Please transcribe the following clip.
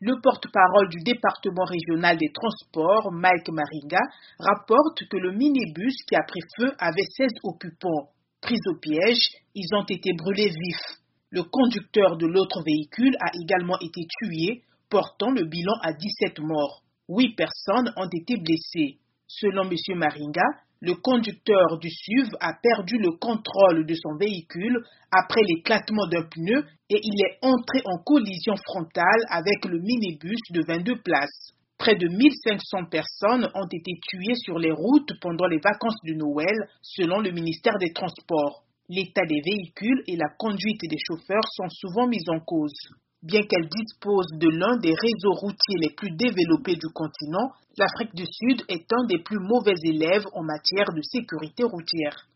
Le porte-parole du département régional des transports, Mike Maringa, rapporte que le minibus qui a pris feu avait 16 occupants. Pris au piège, ils ont été brûlés vifs. Le conducteur de l'autre véhicule a également été tué, portant le bilan à 17 morts. 8 personnes ont été blessées. Selon M. Maringa, le conducteur du SUV a perdu le contrôle de son véhicule après l'éclatement d'un pneu et il est entré en collision frontale avec le minibus de 22 places. Près de 1500 personnes ont été tuées sur les routes pendant les vacances de Noël, selon le ministère des Transports. L'état des véhicules et la conduite des chauffeurs sont souvent mis en cause. Bien qu'elle dispose de l'un des réseaux routiers les plus développés du continent, l'Afrique du Sud est un des plus mauvais élèves en matière de sécurité routière.